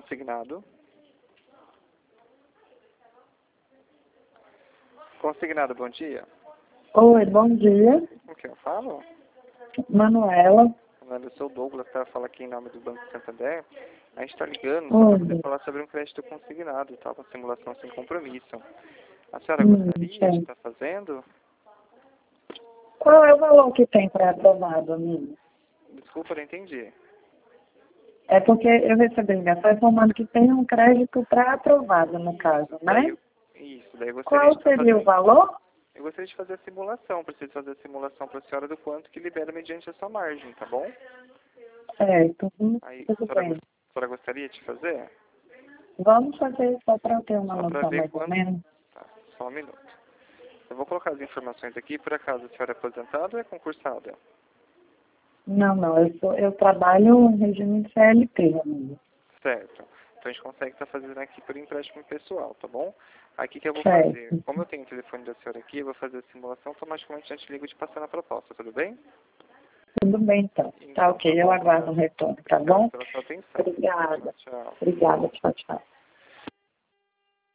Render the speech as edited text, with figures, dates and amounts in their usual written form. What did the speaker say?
Consignado. Consignado, bom dia. Oi, bom dia. Com quem eu falo? Manuela. Eu sou o Douglas, tá? Fala aqui em nome do Banco Santander. A gente está ligando só para poder Oi. falar sobre um crédito consignado, tá? Uma simulação sem compromisso. A senhora gostaria de Certo. estar fazendo? Qual é o valor que tem para aprovado, amigo? Desculpa, não entendi. É porque eu recebi ligação informando que tem um crédito para aprovado, no caso, Daí, né? isso, daí eu gostaria de Qual estar seria o fazendo. valor? Eu gostaria de fazer a simulação. Preciso fazer a simulação para a senhora do quanto que libera mediante a sua margem, tá bom? Certo, Aí, tudo bem. a senhora gostaria de fazer? Vamos fazer só para eu ter uma Só para noção ver mais ou quanto. menos. Tá, só um minuto. Eu vou colocar as informações aqui, por acaso a senhora é aposentada ou é concursada? Não, eu trabalho em regime CLT, amigo. Certo. Então a gente consegue estar fazendo aqui por empréstimo pessoal, tá bom? Aqui que eu vou fazer. Certo, Como eu tenho o telefone da senhora aqui, eu vou fazer a simulação, automaticamente a gente liga de passar na proposta, tudo bem? tudo bem então. Tá Então, ok, tá eu bom. aguardo o retorno, tá Obrigado bom? pela sua atenção. Obrigada. Tchau. Obrigada, tchau, tchau.